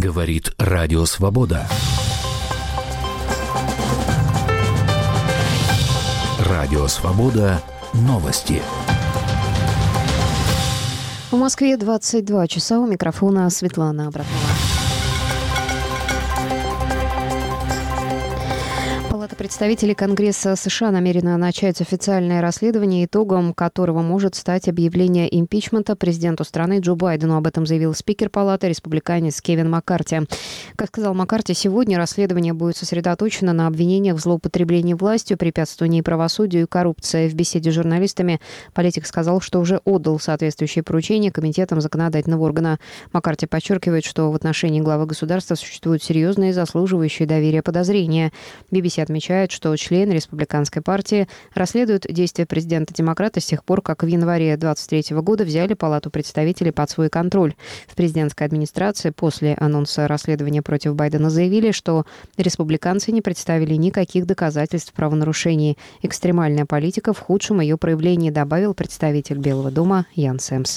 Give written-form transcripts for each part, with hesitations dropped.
Говорит Радио Свобода. Радио Свобода. Новости. В Москве 22 часа. У микрофона Светлана Абракова. Палата представителей Конгресса США намерена начать официальное расследование, итогом которого может стать объявление импичмента президенту страны Джо Байдену. Об этом заявил спикер Палаты, республиканец Кевин Маккарти. Как сказал Маккарти, сегодня расследование будет сосредоточено на обвинениях в злоупотреблении властью, препятствовании правосудию и коррупции. В беседе с журналистами политик сказал, что уже отдал соответствующие поручения комитетам законодательного органа. Маккарти подчеркивает, что в отношении главы государства существуют серьезные, заслуживающие доверия подозрения. BBC отмечает, что члены республиканской партии расследуют действия президента-демократа с тех пор, как в январе 2023 года взяли Палату представителей под свой контроль. В президентской администрации после анонса расследования против Байдена заявили, что республиканцы не представили никаких доказательств правонарушений. Экстремальная политика в худшем ее проявлении, добавил представитель Белого дома Ян Сэмс.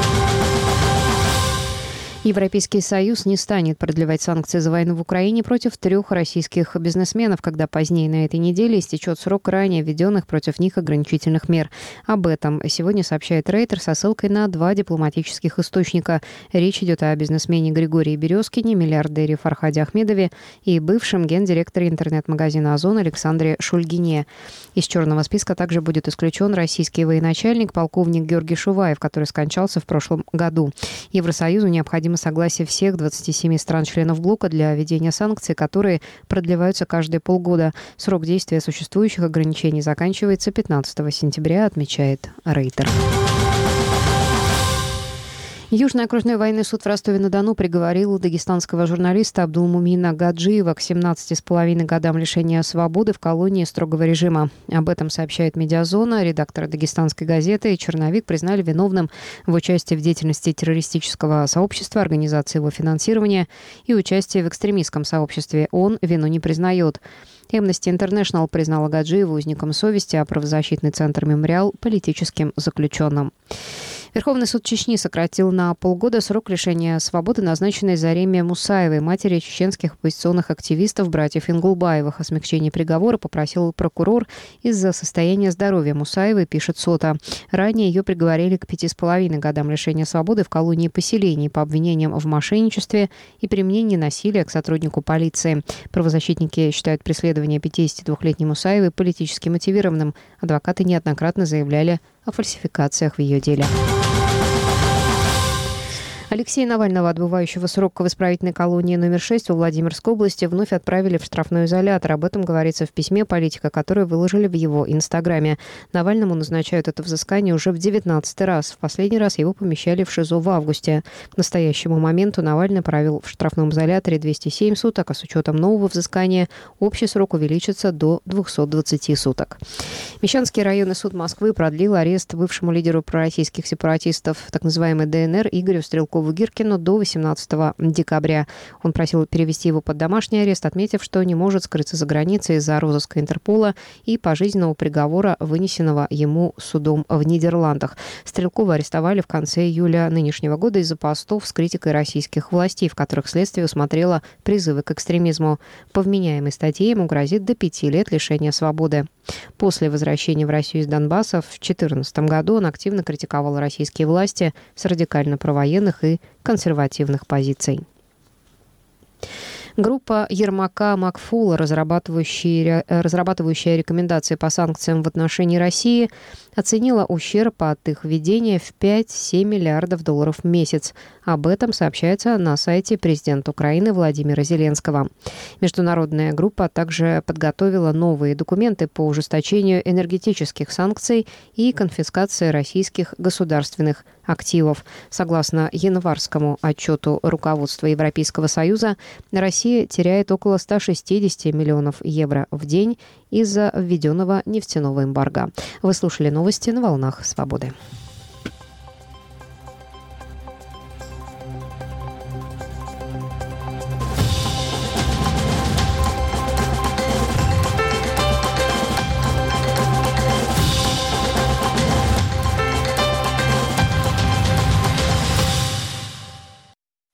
Европейский Союз не станет продлевать санкции за войну в Украине против 3 российских бизнесменов, когда позднее на этой неделе истечет срок ранее введенных против них ограничительных мер. Об этом сегодня сообщает Рейтер со ссылкой на 2 дипломатических источника. Речь идет о бизнесмене Григории Березкине, миллиардере Фархаде Ахмедове и бывшем гендиректоре интернет-магазина «Озон» Александре Шульгине. Из черного списка также будет исключен российский военачальник, полковник Георгий Шуваев, который скончался в прошлом году. Евросоюзу необходимо согласие всех 27 стран-членов блока для введения санкций, которые продлеваются каждые полгода. Срок действия существующих ограничений заканчивается 15 сентября, отмечает Рейтер. Южный окружной военный суд в Ростове-на-Дону приговорил дагестанского журналиста Абдулмумина Гаджиева к 17,5 годам лишения свободы в колонии строгого режима. Об этом сообщает «Медиазона». Редактора дагестанской газеты «Черновик» признали виновным в участии в деятельности террористического сообщества, организации его финансирования и участии в экстремистском сообществе. Он вину не признает. Amnesty International признала Гаджиева узником совести, а правозащитный центр «Мемориал» – политическим заключенным. Верховный суд Чечни сократил на полгода срок лишения свободы, назначенный Зареме Мусаевой, матери чеченских оппозиционных активистов братьев Ингулбаевых. О смягчении приговора попросил прокурор из-за состояния здоровья Мусаевой, пишет Сота. Ранее ее приговорили к 5,5 годам лишения свободы в колонии поселений по обвинениям в мошенничестве и применении насилия к сотруднику полиции. Правозащитники считают преследование 52-летней Мусаевой политически мотивированным. Адвокаты неоднократно заявляли о фальсификациях в ее деле. Алексея Навального, отбывающего срок в исправительной колонии номер 6 во Владимирской области, вновь отправили в штрафной изолятор. Об этом говорится в письме политика, которое выложили в его Инстаграме. Навальному назначают это взыскание уже в 19-й раз. В последний раз его помещали в ШИЗО в августе. К настоящему моменту Навальный провел в штрафном изоляторе 207 суток, а с учетом нового взыскания общий срок увеличится до 220 суток. Мещанский районный суд Москвы продлил арест бывшему лидеру пророссийских сепаратистов, так называемой ДНР, Игорю Стрелкову-Гиркину до 18 декабря. Он просил перевести его под домашний арест, отметив, что не может скрыться за границей из-за розыска Интерпола и пожизненного приговора, вынесенного ему судом в Нидерландах. Стрелкова арестовали в конце июля нынешнего года из-за постов с критикой российских властей, в которых следствие усмотрело призывы к экстремизму. По вменяемой статье ему грозит до 5 лет лишения свободы. После возвращения в Россию из Донбасса в 2014 году он активно критиковал российские власти с радикально-провоенных и консервативных позиций. Группа Ермака-Макфула, разрабатывающая рекомендации по санкциям в отношении России, оценила ущерб от их введения в 5-7 миллиардов долларов в месяц. Об этом сообщается на сайте президента Украины Владимира Зеленского. Международная группа также подготовила новые документы по ужесточению энергетических санкций и конфискации российских государственных активов. Согласно январскому отчету руководства Европейского Союза, Россия теряет около 160 миллионов евро в день из-за введенного нефтяного эмбарго. Вы слушали новости на «Волнах Свободы».